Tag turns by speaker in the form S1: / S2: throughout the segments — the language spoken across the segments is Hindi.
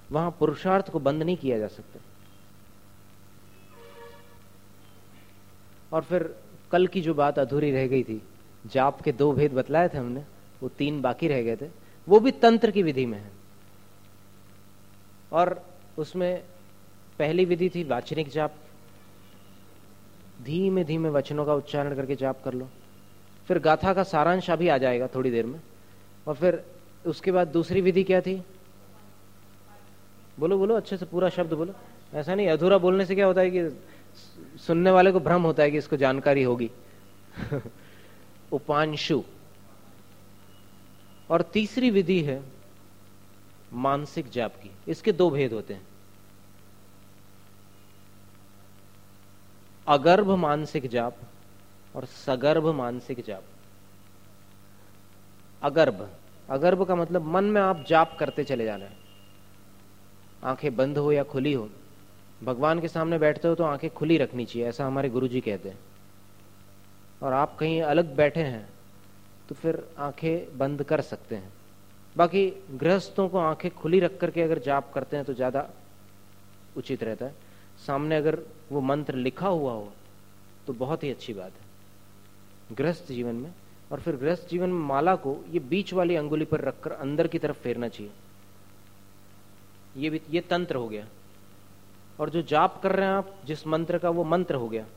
S1: वहां पुरुषार्थ को बंद नहीं किया जा सकता। और फिर कल की जो बात अधूरी रह गई थी, जाप के 2 भेद बतलाए थे हमने, वो 3 बाकी रह गए थे, वो भी तंत्र की विधि में है। और उसमें पहली विधि थी वाचनिक जाप, धीमे धीमे वचनों का उच्चारण करके जाप कर लो। फिर गाथा का सारांश अभी आ जाएगा थोड़ी देर में। और फिर उसके बाद दूसरी विधि क्या थी? बोलो बोलो, अच्छे से पूरा शब्द बोलो। ऐसा नहीं, अधूरा बोलने से क्या होता है कि सुनने वाले को भ्रम होता है कि इसको जानकारी होगी। उपांशु। और तीसरी विधि है मानसिक जाप की। इसके 2 भेद होते हैं, अगर्भ मानसिक जाप और सगर्भ मानसिक जाप। अगर्भ, अगर्भ का मतलब मन में आप जाप करते चले जाना है, आंखें बंद हो या खुली हो। भगवान के सामने बैठते हो तो आंखें खुली रखनी चाहिए, ऐसा हमारे गुरुजी कहते हैं। और आप कहीं अलग बैठे हैं तो फिर आंखें बंद कर सकते हैं। बाकी गृहस्थों को आंखें खुली रख करके अगर जाप करते हैं तो ज्यादा उचित रहता है। सामने अगर वो मंत्र लिखा हुआ हो तो बहुत ही अच्छी बात है गृहस्थ जीवन में। और फिर गृहस्थ जीवन में माला को ये बीच वाली अंगुली पर रखकर अंदर की तरफ फेरना चाहिए। ये तंत्र हो गया। और जो जाप कर रहे हैं आप जिस मंत्र का, वो मंत्र हो गया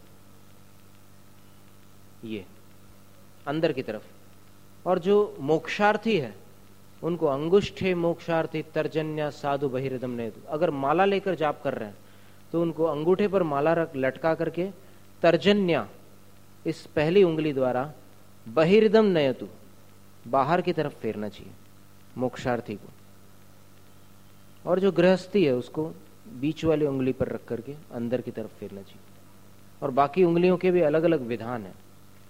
S1: ये अंदर की तरफ। और जो मोक्षार्थी है उनको अंगुष्ठे मोक्षार्थी तर्जन्या साधु बहिर्दम ने, अगर माला लेकर जाप कर रहे हैं तो उनको अंगूठे पर माला रख लटका करके तर्जन्या इस पहली उंगली द्वारा बहिर्दम नयतु बाहर की तरफ फेरना चाहिए मोक्षार्थी को। और जो गृहस्थी है उसको बीच वाली उंगली पर रख करके अंदर की तरफ फेरना चाहिए। और बाकी उंगलियों के भी अलग अलग विधान है।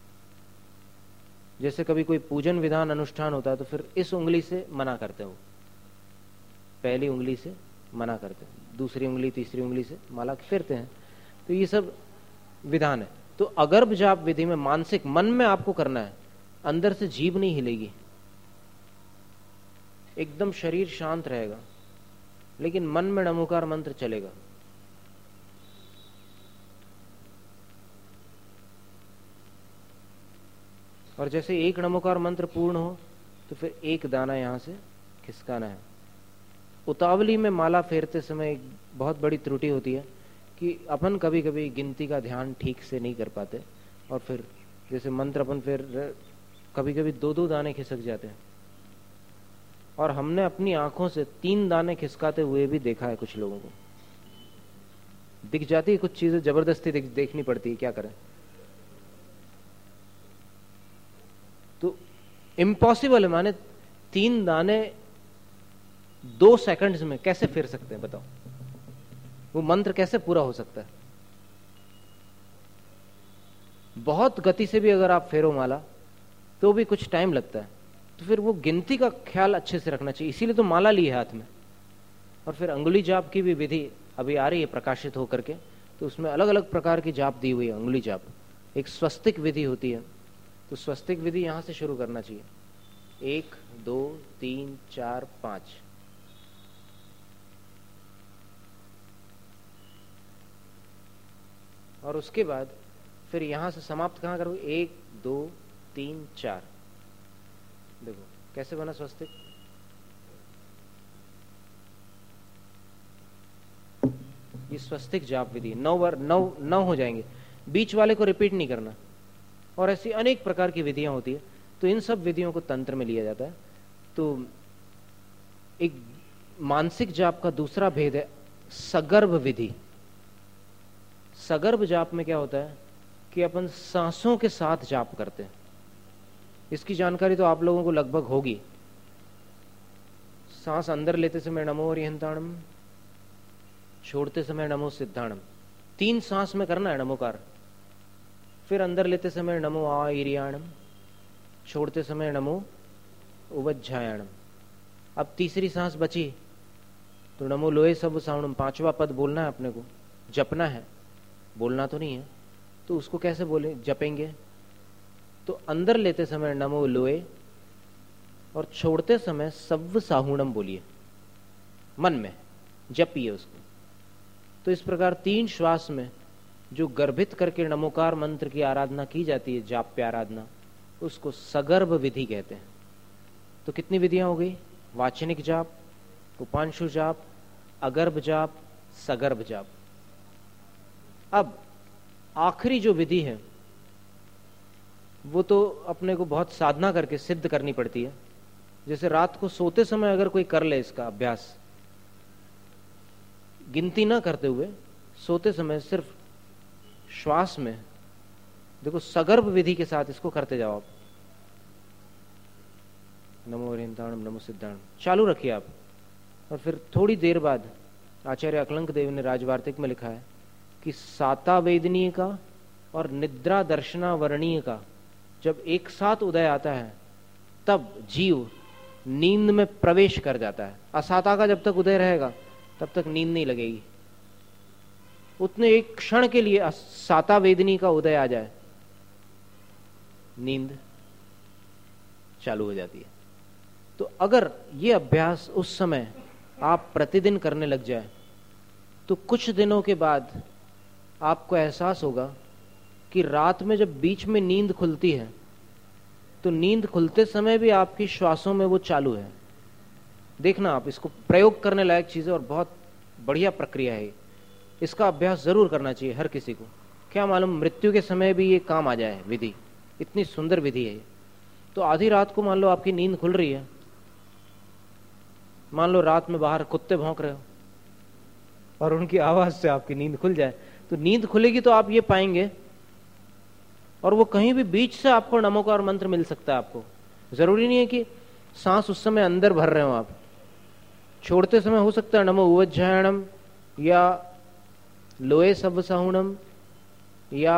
S1: जैसे कभी कोई पूजन विधान अनुष्ठान होता है तो फिर इस उंगली से मना करते हो, पहली उंगली से मना करते हैं, दूसरी उंगली तीसरी उंगली से माला फेरते हैं। तो ये सब विधान है। तो अगर्भ जाप विधि में मानसिक, मन में आपको करना है, अंदर से जीभ नहीं हिलेगी, एकदम शरीर शांत रहेगा, लेकिन मन में नमोकार मंत्र चलेगा। और जैसे एक नमोकार मंत्र पूर्ण हो तो फिर एक दाना यहां से खिसकाना है। उतावली में माला फेरते समय एक बहुत बड़ी त्रुटि होती है कि अपन कभी कभी गिनती का ध्यान ठीक से नहीं कर पाते, और फिर जैसे मंत्र अपन फिर कभी कभी 2-2 दाने खिसक जाते हैं। और हमने अपनी आंखों से 3 दाने खिसकाते हुए भी देखा है कुछ लोगों को। दिख जाती है कुछ चीजें, जबरदस्ती देखनी पड़ती है, क्या करें। तो इम्पॉसिबल है, माने 3 दाने 2 सेकंड्स में कैसे फेर सकते हैं बताओ? वो मंत्र कैसे पूरा हो सकता है? बहुत गति से भी अगर आप फेरो माला तो भी कुछ टाइम लगता है। तो फिर वो गिनती का ख्याल अच्छे से रखना चाहिए, इसीलिए तो माला ली है हाथ में। और फिर अंगुली जाप की भी विधि अभी आ रही है प्रकाशित होकर के, तो उसमें अलग अलग प्रकार की जाप दी हुई है। अंगुली जाप एक स्वस्तिक विधि होती है, तो स्वस्तिक विधि यहां से शुरू करना चाहिए। 1 2 3 4 5। और उसके बाद फिर यहां से समाप्त कहां करोगे? 1 2 3 4। देखो कैसे बना स्वस्तिक। ये स्वस्तिक जाप विधि 9 बार 9 हो जाएंगे, बीच वाले को रिपीट नहीं करना। और ऐसी अनेक प्रकार की विधियां होती है, तो इन सब विधियों को तंत्र में लिया जाता है। तो एक मानसिक जाप का दूसरा भेद है सगर्भ विधि। सगर्भ जाप में क्या होता है कि अपन सांसों के साथ जाप करते हैं। इसकी जानकारी तो आप लोगों को लगभग होगी। सांस अंदर लेते समय नमो अरिहंताणम, छोड़ते समय नमो सिद्धाणम। 3 सांस में करना है नमोकार। फिर अंदर लेते समय नमो आईरियाणम, छोड़ते समय नमो उवज्झायाणम। अब तीसरी सांस बची तो नमो लोए सब सावणम, 5वां पद बोलना है अपने को, जपना है, बोलना तो नहीं है। तो उसको कैसे बोले जपेंगे? तो अंदर लेते समय नमो लोए और छोड़ते समय सव्व साहुणम बोलिए मन में। जपिए उसको। तो इस प्रकार 3 श्वास में जो गर्भित करके नमोकार मंत्र की आराधना की जाती है, जाप्य आराधना, उसको सगर्भ विधि कहते हैं। तो कितनी विधियां हो गई? वाचनिक जाप, उपांशु जाप, अगर्भ जाप, सगर्भ जाप। अब आखिरी जो विधि है वो तो अपने को बहुत साधना करके सिद्ध करनी पड़ती है। जैसे रात को सोते समय अगर कोई कर ले इसका अभ्यास, गिनती ना करते हुए सोते समय सिर्फ श्वास में, देखो सगर्भ विधि के साथ इसको करते जाओ आप। नमो हरिहंताणम नमो सिद्धाणम चालू रखिए आप, और फिर थोड़ी देर बाद आचार्य अकलंक देव ने राजवार्तिक में लिखा है कि साता वेदनीय का और निद्रा दर्शना वर्णीय का जब एक साथ उदय आता है तब जीव नींद में प्रवेश कर जाता है। असाता का जब तक उदय रहेगा तब तक नींद नहीं लगेगी। उतने एक क्षण के लिए साता वेदनी का उदय आ जाए, नींद चालू हो जाती है। तो अगर ये अभ्यास उस समय आप प्रतिदिन करने लग जाए तो कुछ दिनों के बाद आपको एहसास होगा कि रात में जब बीच में नींद खुलती है तो नींद खुलते समय भी आपकी श्वासों में वो चालू है। देखना आप, इसको प्रयोग करने लायक चीज है और बहुत बढ़िया प्रक्रिया है। इसका अभ्यास जरूर करना चाहिए हर किसी को। क्या मालूम मृत्यु के समय भी ये काम आ जाए विधि, इतनी सुंदर विधि है ये। तो आधी रात को मान लो आपकी नींद खुल रही है, मान लो रात में बाहर कुत्ते भौंक रहे हो और उनकी आवाज से आपकी नींद खुल जाए, तो नींद खुलेगी तो आप ये पाएंगे, और वो कहीं भी बीच से आपको नमोकार मंत्र मिल सकता है। आपको जरूरी नहीं है कि सांस उस समय अंदर भर रहे हो आप, छोड़ते समय हो सकता है नमो उवज्जायणम या लोए सब साहुणम या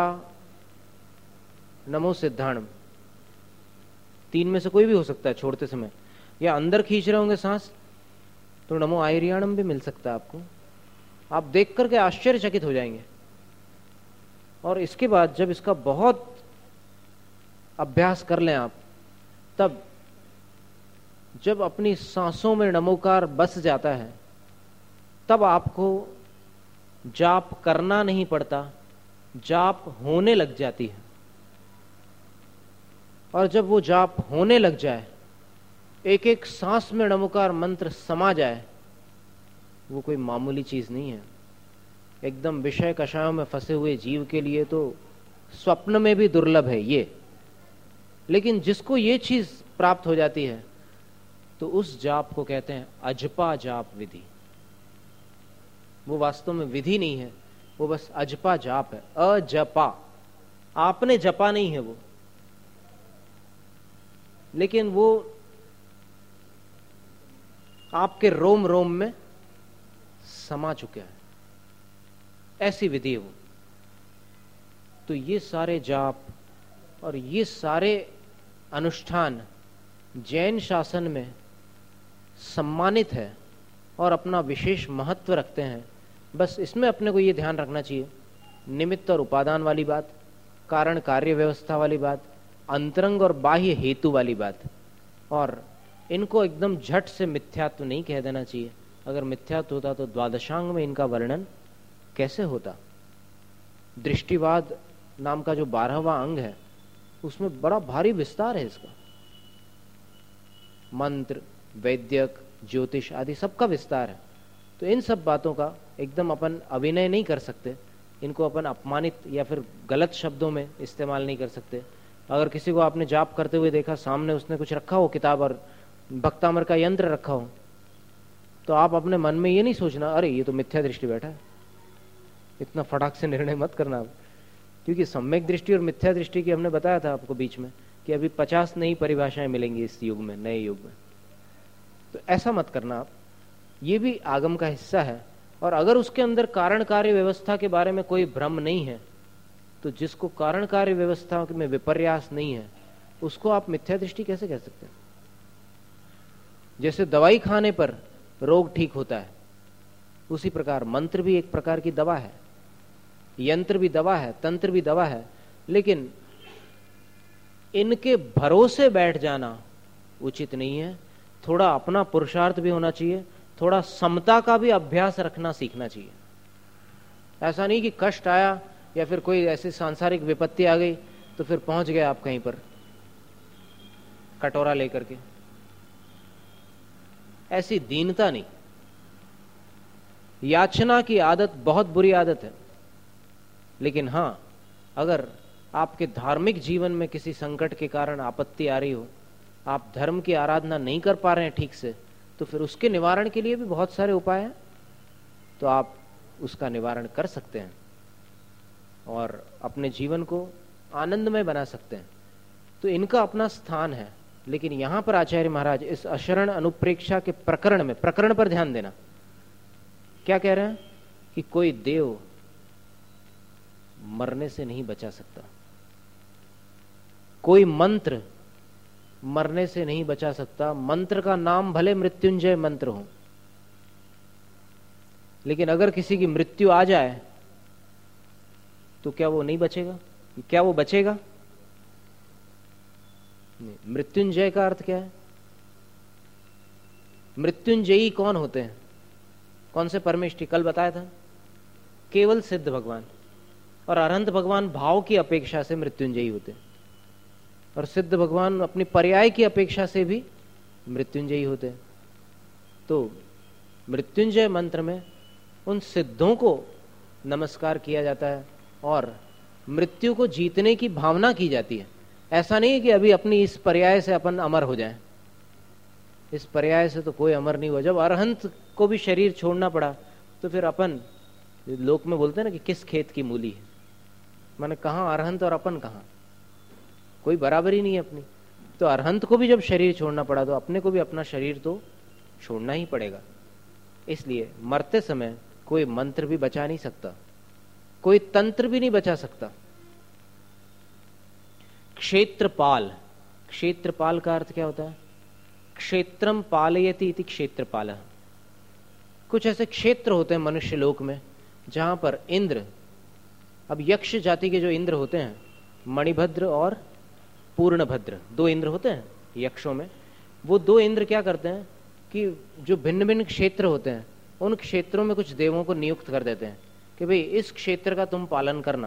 S1: नमो सिद्धाणम, 3 में से कोई भी हो सकता है छोड़ते समय। या अंदर खींच रहे होंगे सांस तो नमो आयरियाणम भी मिल सकता है आपको। आप देख करके आश्चर्यचकित हो जाएंगे। और इसके बाद जब इसका बहुत अभ्यास कर लें आप, तब जब अपनी सांसों में नमोकार बस जाता है तब आपको जाप करना नहीं पड़ता, जाप होने लग जाती है। और जब वो जाप होने लग जाए, एक एक सांस में नमोकार मंत्र समा जाए, वो कोई मामूली चीज नहीं है। एकदम विषय कषायों में फंसे हुए जीव के लिए तो स्वप्न में भी दुर्लभ है ये। लेकिन जिसको ये चीज प्राप्त हो जाती है तो उस जाप को कहते हैं अजपा जाप विधि। वो वास्तव में विधि नहीं है, वो बस अजपा जाप है। अजपा, आपने जपा नहीं है वो, लेकिन वो आपके रोम रोम में समा चुका है, ऐसी विधि है वो। तो ये सारे जाप और ये सारे अनुष्ठान जैन शासन में सम्मानित है और अपना विशेष महत्व रखते हैं। बस इसमें अपने को ये ध्यान रखना चाहिए, निमित्त और उपादान वाली बात, कारण कार्य व्यवस्था वाली बात, अंतरंग और बाह्य हेतु वाली बात, और इनको एकदम झट से मिथ्यात्व नहीं कह देना चाहिए। अगर मिथ्यात्व होता तो द्वादशांग में इनका वर्णन कैसे होता। दृष्टिवाद नाम का जो 12वां अंग है उसमें बड़ा भारी विस्तार है इसका, मंत्र, वैद्यक, ज्योतिष आदि सबका विस्तार है। तो इन सब बातों का एकदम अपन अभिनय नहीं कर सकते, इनको अपन अपमानित या फिर गलत शब्दों में इस्तेमाल नहीं कर सकते। अगर किसी को आपने जाप करते हुए देखा, सामने उसने कुछ रखा हो किताब और भक्तामर का यंत्र रखा हो, तो आप अपने मन में ये नहीं सोचना अरे ये तो मिथ्या दृष्टि बैठा है, इतना फटाक से निर्णय मत करना आप। क्योंकि सम्यक दृष्टि और मिथ्या दृष्टि की हमने बताया था आपको बीच में कि अभी 50 नई परिभाषाएं मिलेंगी इस युग में, नए युग में। तो ऐसा मत करना आप, ये भी आगम का हिस्सा है। और अगर उसके अंदर कारण कार्य व्यवस्था के बारे में कोई भ्रम नहीं है, तो जिसको कारण कार्य व्यवस्था में विपर्यास नहीं है उसको आप मिथ्या दृष्टि कैसे कह सकते हैं। जैसे दवाई खाने पर रोग ठीक होता है, उसी प्रकार मंत्र भी एक प्रकार की दवा है, यंत्र भी दवा है, तंत्र भी दवा है। लेकिन इनके भरोसे बैठ जाना उचित नहीं है। थोड़ा अपना पुरुषार्थ भी होना चाहिए, थोड़ा समता का भी अभ्यास रखना सीखना चाहिए। ऐसा नहीं कि कष्ट आया या फिर कोई ऐसी सांसारिक विपत्ति आ गई तो फिर पहुंच गए आप कहीं पर कटोरा लेकर के, ऐसी दीनता नहीं। याचना की आदत बहुत बुरी आदत है, लेकिन हां, अगर आपके धार्मिक जीवन में किसी संकट के कारण आपत्ति आ रही हो, आप धर्म की आराधना नहीं कर पा रहे हैं ठीक से, तो फिर उसके निवारण के लिए भी बहुत सारे उपाय हैं, तो आप उसका निवारण कर सकते हैं और अपने जीवन को आनंदमय बना सकते हैं। तो इनका अपना स्थान है। लेकिन यहां पर आचार्य महाराज इस अशरण अनुप्रेक्षा के प्रकरण में, प्रकरण पर ध्यान देना, क्या कह रहे हैं कि कोई देव मरने से नहीं बचा सकता, कोई मंत्र मरने से नहीं बचा सकता। मंत्र का नाम भले मृत्युंजय मंत्र हो, लेकिन अगर किसी की मृत्यु आ जाए तो क्या वो नहीं बचेगा? क्या वो बचेगा? नहीं। मृत्युंजय का अर्थ क्या है? मृत्युंजयी कौन होते हैं? कौन से परमेष्ठी? कल बताया था, केवल सिद्ध भगवान। और अरहंत भगवान भाव की अपेक्षा से मृत्युंजयी होते हैं, और सिद्ध भगवान अपनी पर्याय की अपेक्षा से भी मृत्युंजयी होते हैं। तो मृत्युंजय मंत्र में उन सिद्धों को नमस्कार किया जाता है और मृत्यु को जीतने की भावना की जाती है। ऐसा नहीं है कि अभी अपनी इस पर्याय से अपन अमर हो जाएं। इस पर्याय से तो कोई अमर नहीं हुआ। जब अरहंत को भी शरीर छोड़ना पड़ा तो फिर अपन, लोक में बोलते हैं ना कि किस खेत की मूली है, माने कहां अरहंत और अपन कहां, कोई बराबरी नहीं है अपनी। तो अरहंत को भी जब शरीर छोड़ना पड़ा तो अपने को भी अपना शरीर तो छोड़ना ही पड़ेगा। इसलिए मरते समय कोई मंत्र भी बचा नहीं सकता, कोई तंत्र भी नहीं बचा सकता। क्षेत्रपाल, क्षेत्रपाल का अर्थ क्या होता है? क्षेत्रम पालयति इति क्षेत्रपालः। कुछ ऐसे क्षेत्र होते हैं मनुष्य लोक में जहां पर इंद्र, अब यक्ष जाति के जो इंद्र होते हैं, मणिभद्र और पूर्णभद्र, दो इंद्र होते हैं यक्षों में। वो दो इंद्र क्या करते हैं कि जो भिन्न भिन्न क्षेत्र होते हैं उन क्षेत्रों में कुछ देवों को नियुक्त कर देते हैं कि भाई इस क्षेत्र का तुम पालन करना।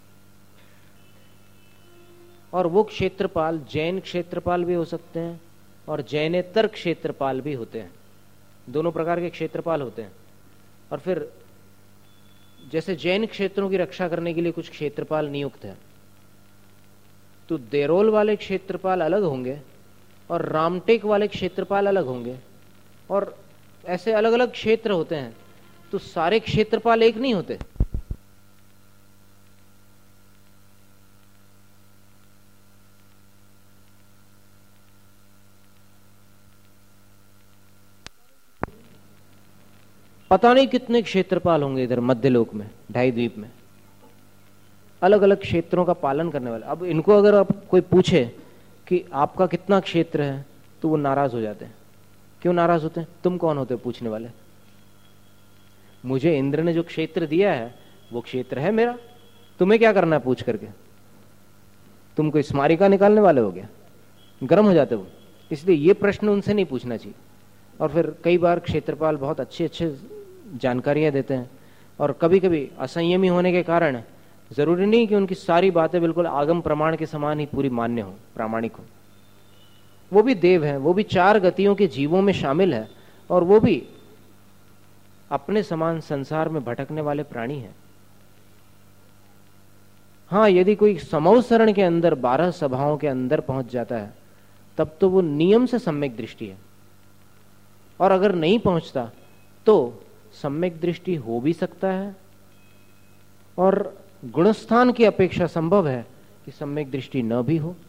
S1: और वो क्षेत्रपाल जैन क्षेत्रपाल भी हो सकते हैं और जैनेतर क्षेत्रपाल भी होते हैं। दोनों प्रकार के क्षेत्रपाल होते हैं। और फिर जैसे जैन क्षेत्रों की रक्षा करने के लिए कुछ क्षेत्रपाल नियुक्त है, तो देरोल वाले क्षेत्रपाल अलग होंगे और रामटेक वाले क्षेत्रपाल अलग होंगे, और ऐसे अलग अलग क्षेत्र होते हैं। तो सारे क्षेत्रपाल एक नहीं होते। पता नहीं कितने क्षेत्रपाल होंगे इधर मध्यलोक में, ढाई द्वीप में, अलग अलग क्षेत्रों का पालन करने वाले। अब इनको अगर आप कोई पूछे कि आपका कितना क्षेत्र है तो वो नाराज हो जाते हैं। क्यों नाराज होते हैं? तुम कौन होते हो पूछने वाले? मुझे इंद्र ने जो क्षेत्र दिया है वो क्षेत्र है मेरा, तुम्हें क्या करना है पूछ करके? तुम कोई स्मारिका निकालने वाले हो गया? गर्म हो जाते हो। इसलिए ये प्रश्न उनसे नहीं पूछना चाहिए। और फिर कई बार क्षेत्रपाल बहुत अच्छे अच्छे जानकारियां देते हैं, और कभी कभी असंयमी होने के कारण जरूरी नहीं कि उनकी सारी बातें बिल्कुल आगम प्रमाण के समान ही पूरी मान्य हो, प्रामाणिक हो। वो भी देव हैं, वो भी चार गतियों के जीवों में शामिल है, और वो भी अपने समान संसार में भटकने वाले प्राणी हैं। हाँ, यदि कोई समवसरण के अंदर 12 सभाओं के अंदर पहुंच जाता है तब तो वो नियम से सम्यक दृष्टि है, और अगर नहीं पहुंचता तो सम्यक दृष्टि हो भी सकता है, और गुणस्थान की अपेक्षा संभव है कि सम्यक दृष्टि न भी हो।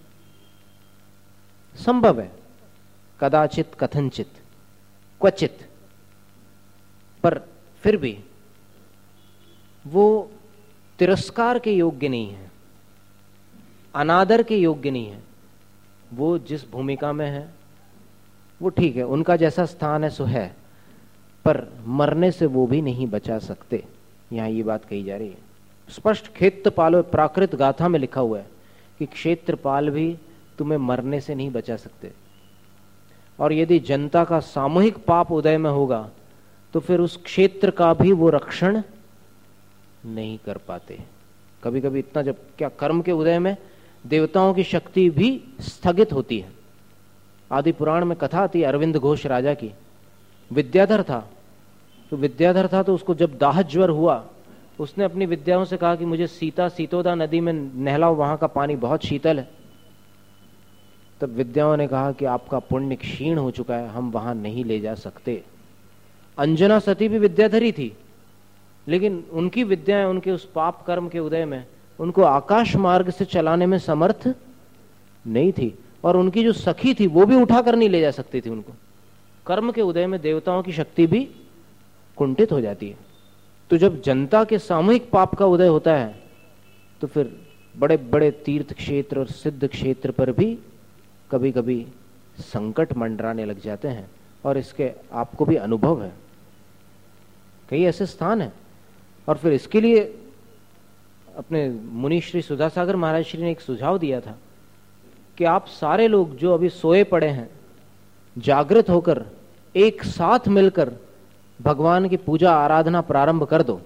S1: संभव है, कदाचित, कथनचित, क्वचित, पर फिर भी वो तिरस्कार के योग्य नहीं है, अनादर के योग्य नहीं है। वो जिस भूमिका में है वो ठीक है, उनका जैसा स्थान है सो है, पर मरने से वो भी नहीं बचा सकते। यहां ये बात कही जा रही है स्पष्ट। क्षेत्रपाल प्राकृत गाथा में लिखा हुआ है कि क्षेत्रपाल भी तुम्हें मरने से नहीं बचा सकते। और यदि जनता का सामूहिक पाप उदय में होगा तो फिर उस क्षेत्र का भी वो रक्षण नहीं कर पाते। कभी कभी इतना, जब क्या कर्म के उदय में देवताओं की शक्ति भी स्थगित होती है। आदि पुराण में कथा आती है अरविंद घोष राजा की। विद्याधर था, तो उसको जब दाह ज्वर हुआ, उसने अपनी विद्याओं से कहा कि मुझे सीतोदा नदी में नहलाओ, वहां का पानी बहुत शीतल है। तब विद्याओं ने कहा कि आपका पुण्य क्षीण हो चुका है, हम वहां नहीं ले जा सकते। अंजना सती भी विद्याधरी थी, लेकिन उनकी विद्याएं उनके उस पाप कर्म के उदय में उनको आकाश मार्ग से चलाने में समर्थ नहीं थी, और उनकी जो सखी थी वो भी उठाकर नहीं ले जा सकती थी उनको। कर्म के उदय में देवताओं की शक्ति भी कुंठित हो जाती है। तो जब जनता के सामूहिक पाप का उदय होता है, तो फिर बड़े बड़े तीर्थ क्षेत्र और सिद्ध क्षेत्र पर भी कभी कभी संकट मंडराने लग जाते हैं, और इसके आपको भी अनुभव है। कई ऐसे स्थान हैं, और फिर इसके लिए अपने मुनि श्री सुधासागर महाराज श्री ने एक सुझाव दिया था कि आप सारे लोग जो अभी सोए पड़े हैं, जागृत होकर एक साथ मिलकर भगवान की पूजा आराधना प्रारंभ कर दो।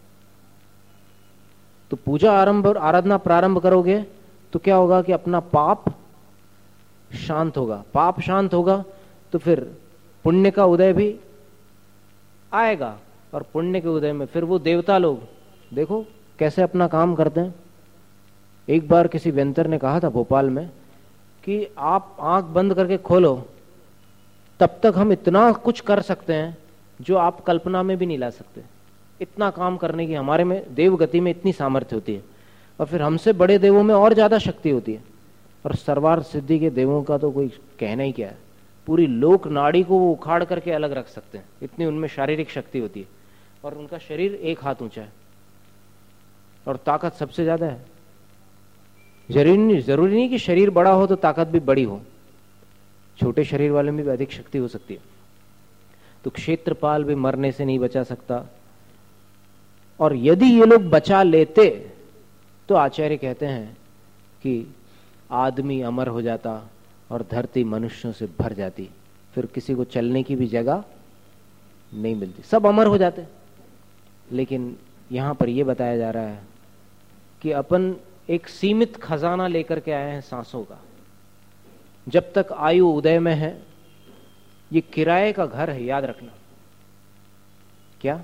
S1: तो पूजा आराधना प्रारंभ करोगे तो क्या होगा कि अपना पाप शांत होगा। पाप शांत होगा तो फिर पुण्य का उदय भी आएगा, और पुण्य के उदय में फिर वो देवता लोग देखो कैसे अपना काम करते हैं। एक बार किसी वेंतर ने कहा था भोपाल में कि आप आंख बंद करके खोलो, तब तक हम इतना कुछ कर सकते हैं जो आप कल्पना में भी नहीं ला सकते। इतना काम करने की हमारे में, देव गति में इतनी सामर्थ्य होती है, और फिर हमसे बड़े देवों में और ज्यादा शक्ति होती है। और सर्वार्थ सिद्धि के देवों का तो कोई कहना ही क्या है, पूरी लोक नाड़ी को वो उखाड़ करके अलग रख सकते हैं, इतनी उनमें शारीरिक शक्ति होती है। और उनका शरीर 1 हाथ ऊंचा है, और ताकत सबसे ज्यादा है। जरूरी नहीं कि शरीर बड़ा हो तो ताकत भी बड़ी हो, छोटे शरीर वाले में भी अधिक शक्ति हो सकती है। तो क्षेत्रपाल भी मरने से नहीं बचा सकता, और यदि ये लोग बचा लेते तो आचार्य कहते हैं कि आदमी अमर हो जाता और धरती मनुष्यों से भर जाती, फिर किसी को चलने की भी जगह नहीं मिलती, सब अमर हो जाते। लेकिन यहां पर यह बताया जा रहा है कि अपन एक सीमित खजाना लेकर के आए हैं सांसों का। जब तक आयु उदय में है, ये किराए का घर है, याद रखना। क्या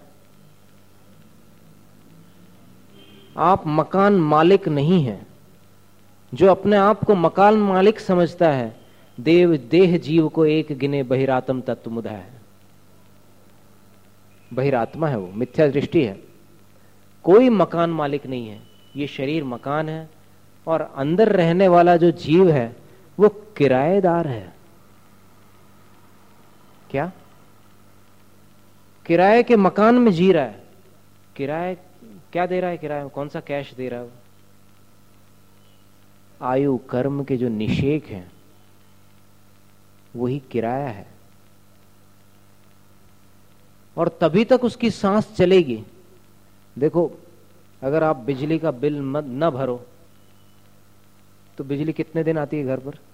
S1: आप मकान मालिक नहीं हैं? जो अपने आप को मकान मालिक समझता है, देव देह जीव को एक गिने बहिरात्म तत्व मुदा है। बहिरात्मा है वो, मिथ्या दृष्टि है, कोई मकान मालिक नहीं है। ये शरीर मकान है, और अंदर रहने वाला जो जीव है वो किराएदार है। क्या किराए के मकान में जी रहा है? किराए क्या दे रहा है? किराए कौन सा कैश दे रहा है? आयु कर्म के जो निषेक हैं वही किराया है, और तभी तक उसकी सांस चलेगी। देखो, अगर आप बिजली का बिल न भरो तो बिजली कितने दिन आती है घर पर?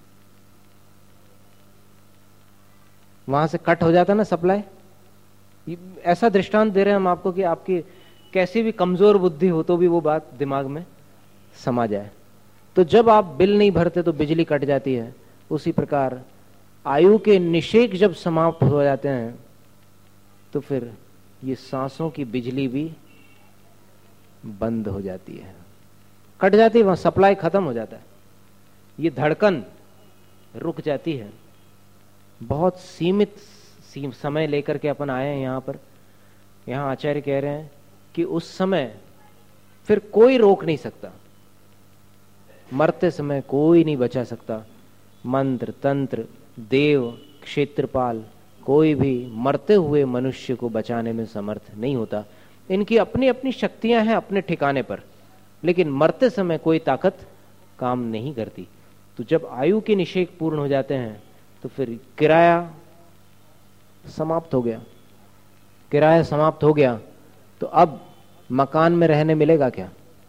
S1: वहां से कट हो जाता ना सप्लाई। ऐसा दृष्टांत दे रहे हैं हम आपको कि आपकी कैसी भी कमजोर बुद्धि हो तो भी वो बात दिमाग में समा जाए। तो जब आप बिल नहीं भरते तो बिजली कट जाती है। उसी प्रकार आयु के निषेक जब समाप्त हो जाते हैं तो फिर ये सांसों की बिजली भी बंद हो जाती है, कट जाती है, वहां सप्लाई खत्म हो जाता है, ये धड़कन रुक जाती है। बहुत सीमित समय लेकर के अपन आए हैं यहाँ पर। यहाँ आचार्य कह रहे हैं कि उस समय फिर कोई रोक नहीं सकता, मरते समय कोई नहीं बचा सकता। मंत्र तंत्र देव क्षेत्रपाल कोई भी मरते हुए मनुष्य को बचाने में समर्थ नहीं होता। इनकी अपनी अपनी शक्तियां हैं अपने ठिकाने पर, लेकिन मरते समय कोई ताकत काम नहीं करती। तो जब आयु के निषेक पूर्ण हो जाते हैं तो फिर किराया समाप्त हो गया। किराया समाप्त हो गया तो अब मकान में रहने मिलेगा क्या?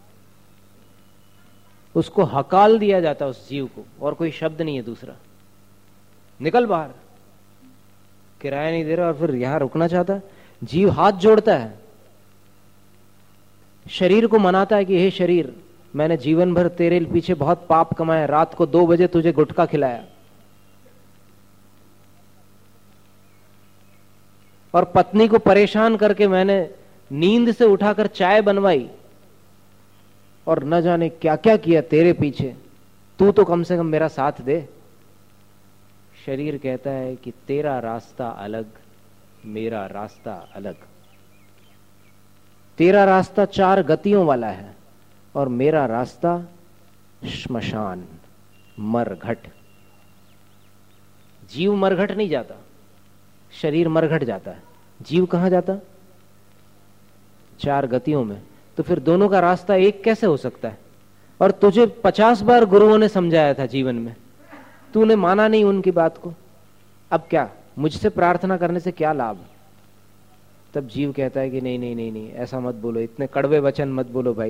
S1: उसको हकाल दिया जाता उस जीव को, और कोई शब्द नहीं है दूसरा, निकल बाहर। किराया नहीं दे रहा और फिर यहां रुकना चाहता है। जीव हाथ जोड़ता है, शरीर को मनाता है कि हे शरीर, मैंने जीवन भर तेरे पीछे बहुत पाप कमाया, रात को 2 बजे तुझे गुटखा खिलाया, और पत्नी को परेशान करके मैंने नींद से उठाकर चाय बनवाई, और न जाने क्या क्या किया तेरे पीछे, तू तो कम से कम मेरा साथ दे। शरीर कहता है कि तेरा रास्ता अलग, मेरा रास्ता अलग। तेरा रास्ता 4 गतियों वाला है और मेरा रास्ता श्मशान, मरघट। जीव मरघट नहीं जाता, शरीर मरघट जाता है। जीव कहां जाता? 4 गतियों में। तो फिर दोनों का रास्ता एक कैसे हो सकता है? और तुझे 50 बार गुरुओं ने समझाया था जीवन में, तूने माना नहीं उनकी बात को। अब क्या, मुझसे प्रार्थना करने से क्या लाभ? तब जीव कहता है कि नहीं नहीं नहीं नहीं, ऐसा मत बोलो, इतने कड़वे वचन मत बोलो भाई।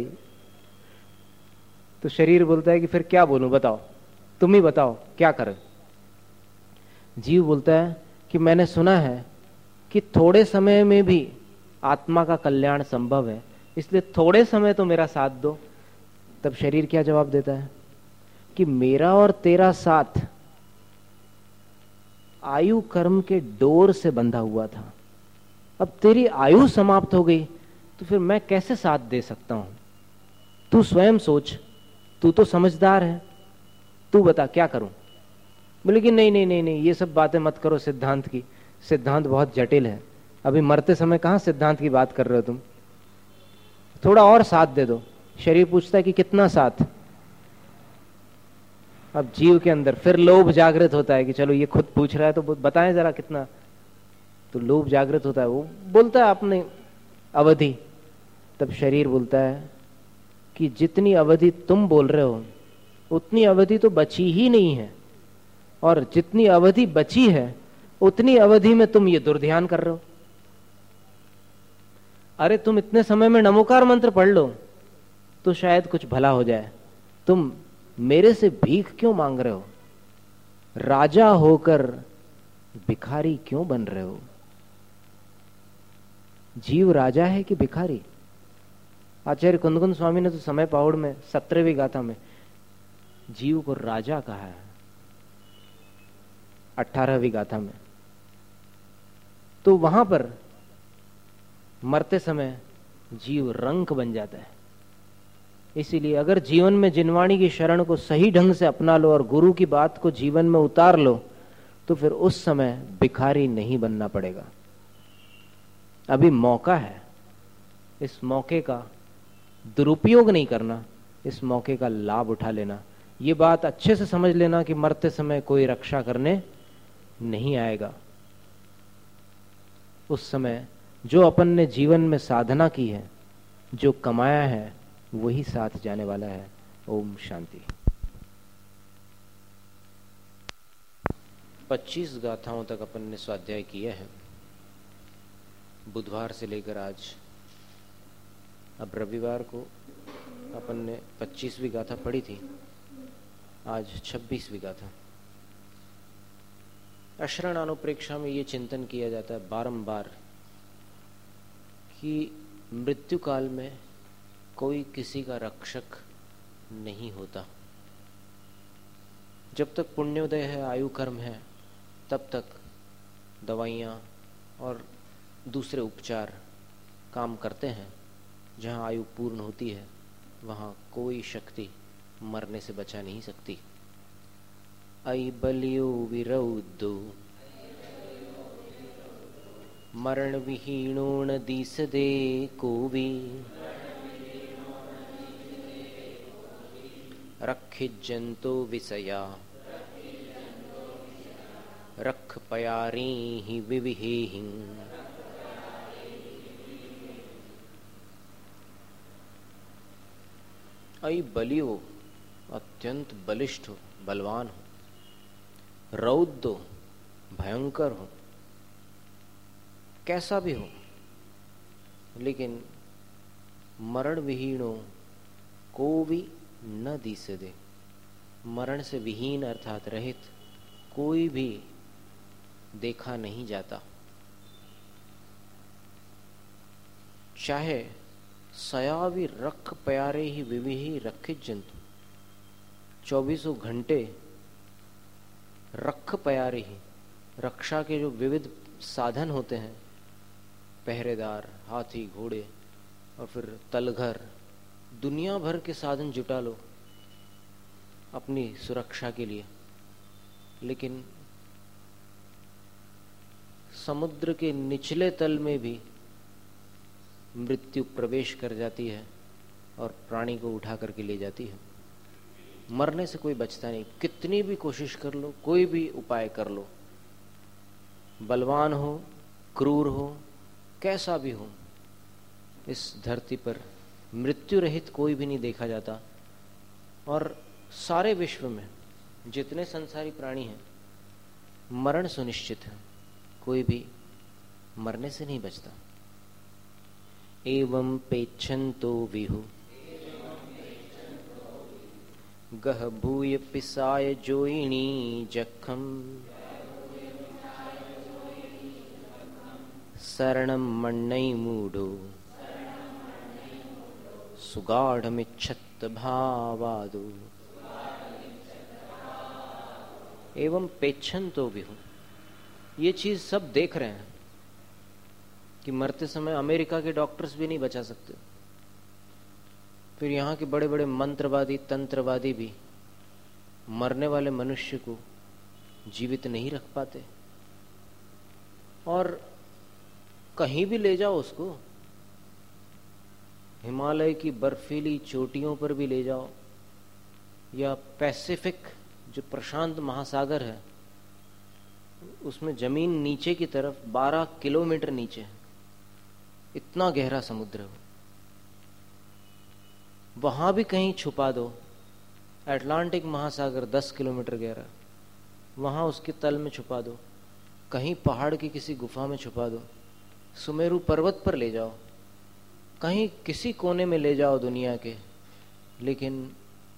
S1: तो शरीर बोलता है कि फिर क्या बोलूं, बताओ, तुम ही बताओ क्या करें। जीव बोलता है कि मैंने सुना है कि थोड़े समय में भी आत्मा का कल्याण संभव है, इसलिए थोड़े समय तो मेरा साथ दो। तब शरीर क्या जवाब देता है कि मेरा और तेरा साथ आयु कर्म के डोर से बंधा हुआ था, अब तेरी आयु समाप्त हो गई तो फिर मैं कैसे साथ दे सकता हूं? तू स्वयं सोच, तू तो समझदार है, तू बता क्या करूं? बोले कि नहीं नहीं नहीं नहीं, ये सब बातें मत करो सिद्धांत की, सिद्धांत बहुत जटिल है, अभी मरते समय कहां सिद्धांत की बात कर रहे हो तुम, थोड़ा और साथ दे दो। शरीर पूछता है कि कितना साथ? अब जीव के अंदर फिर लोभ जागृत होता है कि चलो ये खुद पूछ रहा है तो बताएं जरा कितना। तो लोभ जागृत होता है, वो बोलता है अपने अवधि। तब शरीर बोलता है कि जितनी अवधि तुम बोल रहे हो उतनी अवधि तो बची ही नहीं है, और जितनी अवधि बची है उतनी अवधि में तुम ये दुर्ध्यान कर रहे हो। अरे तुम इतने समय में नमोकार मंत्र पढ़ लो तो शायद कुछ भला हो जाए, तुम मेरे से भीख क्यों मांग रहे हो? राजा होकर भिखारी क्यों बन रहे हो? जीव राजा है कि भिखारी? आचार्य कुंदकुंद स्वामी ने तो समय पाउड़ में 17वीं गाथा में जीव को राजा कहा है, 18वीं गाथा में। तो वहां पर मरते समय जीव रंक बन जाता है। इसीलिए अगर जीवन में जिनवाणी की शरण को सही ढंग से अपना लो और गुरु की बात को जीवन में उतार लो तो फिर उस समय भिखारी नहीं बनना पड़ेगा। अभी मौका है, इस मौके का दुरुपयोग नहीं करना, इस मौके का लाभ उठा लेना। ये बात अच्छे से समझ लेना कि मरते समय कोई रक्षा करने नहीं आएगा। उस समय जो अपन ने जीवन में साधना की है, जो कमाया है, वही साथ जाने वाला है। ओम शांति। 25 गाथाओं तक अपन ने स्वाध्याय किया है, बुधवार से लेकर आज। अब रविवार को अपन ने 25वीं गाथा पढ़ी थी, आज 26वीं गाथा। अशरण अनुप्रेक्षा में ये चिंतन किया जाता है बारंबार कि मृत्यु काल में कोई किसी का रक्षक नहीं होता। जब तक पुण्योदय है, आयु कर्म है, तब तक दवाइयाँ और दूसरे उपचार काम करते हैं। जहाँ आयु पूर्ण होती है वहाँ कोई शक्ति मरने से बचा नहीं सकती। आई बलियो विरौदो मरण विहीणो न दीसदे कोवी रखिजंतो विषया रख पयारी ही विविहेहि। आई बलियो, अत्यंत बलिष्ठ हो, बलवान हो, रौद्र हो, भयंकर हो, कैसा भी हो, लेकिन मरण विहीणो को भी न दिसदे, मरण से विहीन अर्थात रहित कोई भी देखा नहीं जाता। चाहे सयावी रख प्यारे ही विविही रखित जंतु, 24 घंटे रख प्यारे ही, रक्षा के जो विविध साधन होते हैं, पहरेदार, हाथी, घोड़े और फिर तलघर, दुनिया भर के साधन जुटा लो अपनी सुरक्षा के लिए, लेकिन समुद्र के निचले तल में भी मृत्यु प्रवेश कर जाती है और प्राणी को उठा करके ले जाती है। मरने से कोई बचता नहीं, कितनी भी कोशिश कर लो, कोई भी उपाय कर लो, बलवान हो, क्रूर हो, कैसा भी हो, इस धरती पर मृत्यु रहित कोई भी नहीं देखा जाता। और सारे विश्व में जितने संसारी प्राणी हैं, मरण सुनिश्चित है, कोई भी मरने से नहीं बचता। एवं पेच्छन्तो विहु गह भूय पिसाय जोइणी जखम शरणं मण्णै मूढो सुगाढ़मिच्छत् भावादो। एवं पेच्छन्तो विहु, ये चीज सब देख रहे हैं कि मरते समय अमेरिका के डॉक्टर्स भी नहीं बचा सकते, फिर यहाँ के बड़े बड़े मंत्रवादी, तंत्रवादी भी मरने वाले मनुष्य को जीवित नहीं रख पाते। और कहीं भी ले जाओ उसको, हिमालय की बर्फीली चोटियों पर भी ले जाओ, या पैसिफिक जो प्रशांत महासागर है उसमें जमीन नीचे की तरफ 12 किलोमीटर नीचे है, इतना गहरा समुद्र है, वहां भी कहीं छुपा दो। अटलांटिक महासागर 10 किलोमीटर गहरा, वहां उसके तल में छुपा दो, कहीं पहाड़ की किसी गुफा में छुपा दो, सुमेरु पर्वत पर ले जाओ, कहीं किसी कोने में ले जाओ दुनिया के, लेकिन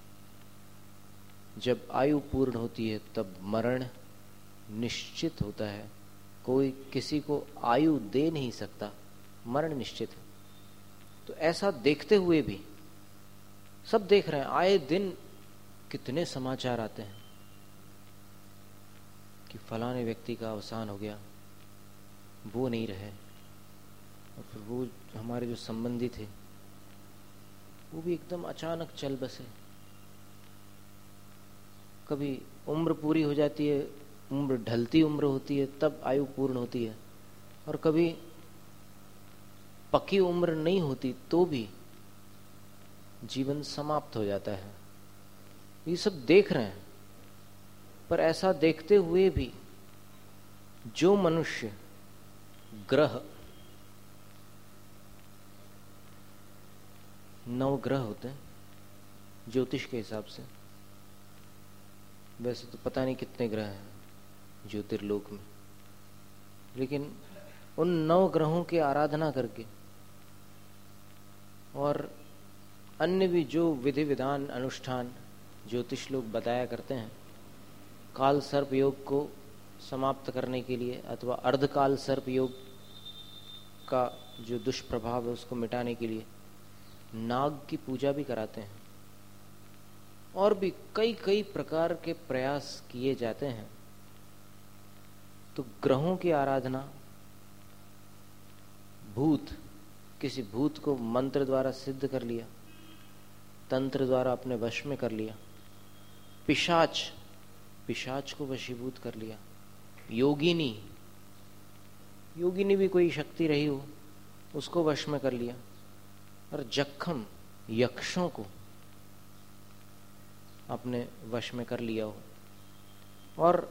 S1: जब आयु पूर्ण होती है तब मरण निश्चित होता है। कोई किसी को आयु दे नहीं सकता, मरण निश्चित है। तो ऐसा देखते हुए भी सब देख रहे हैं, आए दिन कितने समाचार आते हैं कि फलाने व्यक्ति का अवसान हो गया, वो नहीं रहे, और फिर वो हमारे जो संबंधी थे वो भी एकदम अचानक चल बसे। कभी उम्र पूरी हो जाती है, उम्र ढलती उम्र होती है तब आयु पूर्ण होती है, और कभी पक्की उम्र नहीं होती तो भी जीवन समाप्त हो जाता है। ये सब देख रहे हैं, पर ऐसा देखते हुए भी जो मनुष्य ग्रह, 9 ग्रह होते हैं ज्योतिष के हिसाब से, वैसे तो पता नहीं कितने ग्रह हैं ज्योतिर्लोक में, लेकिन उन 9 ग्रहों की आराधना करके और अन्य भी जो विधि विधान अनुष्ठान ज्योतिष लोग बताया करते हैं, काल सर्प योग को समाप्त करने के लिए अथवा अर्धकाल सर्प योग का जो दुष्प्रभाव है उसको मिटाने के लिए नाग की पूजा भी कराते हैं, और भी कई कई प्रकार के प्रयास किए जाते हैं। तो ग्रहों की आराधना, भूत, किसी भूत को मंत्र द्वारा सिद्ध कर लिया, तंत्र द्वारा अपने वश में कर लिया, पिशाच, पिशाच को वशीभूत कर लिया, योगिनी, योगिनी भी कोई शक्ति रही हो उसको वश में कर लिया, और जख्म, यक्षों को अपने वश में कर लिया हो, और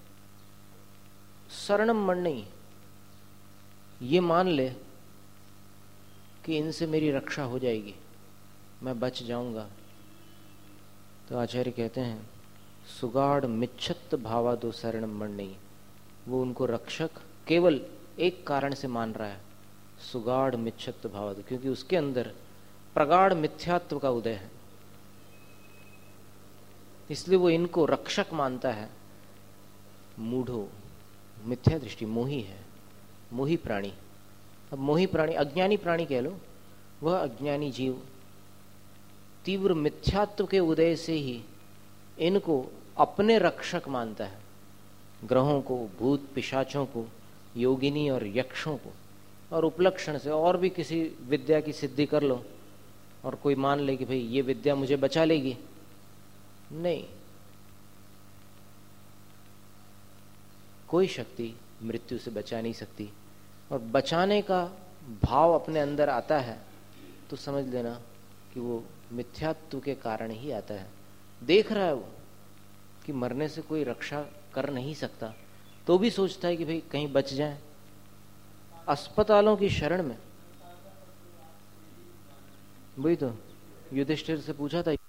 S1: शरणम मण्णई, ये मान ले कि इनसे मेरी रक्षा हो जाएगी, मैं बच जाऊंगा। तो आचार्य कहते हैं सुगाढ़ मिच्छत भावादो शरणम मण्णई, वो उनको रक्षक केवल एक कारण से मान रहा है, सुगाढ़ मिच्छत भावादो, क्योंकि उसके अंदर प्रगाढ़ मिथ्यात्व का उदय है, इसलिए वो इनको रक्षक मानता है। मूढ़ो, मिथ्या दृष्टि, मोही है, मोही प्राणी। अब मोही प्राणी, अज्ञानी प्राणी कह लो, वह अज्ञानी जीव तीव्र मिथ्यात्व के उदय से ही इनको अपने रक्षक मानता है, ग्रहों को, भूत पिशाचों को, योगिनी और यक्षों को, और उपलक्षण से और भी किसी विद्या की सिद्धि कर लो और कोई मान ले कि भाई ये विद्या मुझे बचा लेगी। नहीं, कोई शक्ति मृत्यु से बचा नहीं सकती। और बचाने का भाव अपने अंदर आता है तो समझ लेना कि वो मिथ्यात्व के कारण ही आता है। देख रहा है वो कि मरने से कोई रक्षा कर नहीं सकता, तो भी सोचता है कि भाई कहीं बच जाए। अस्पतालों की शरण में, वही तो युधिष्ठिर से पूछा था